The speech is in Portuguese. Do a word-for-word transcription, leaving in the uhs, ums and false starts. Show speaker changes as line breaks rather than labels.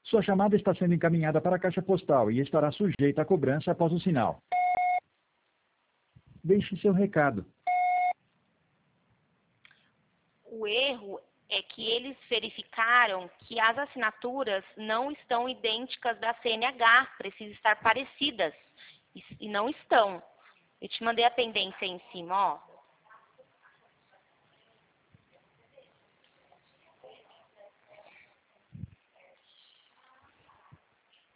Sua chamada está sendo encaminhada para a caixa postal e estará sujeita a cobrança após o sinal. Deixe seu recado.
O erro é que eles verificaram que as assinaturas não estão idênticas da C N H, precisam estar parecidas, e e não estão. Eu te mandei a pendência aí em cima, ó.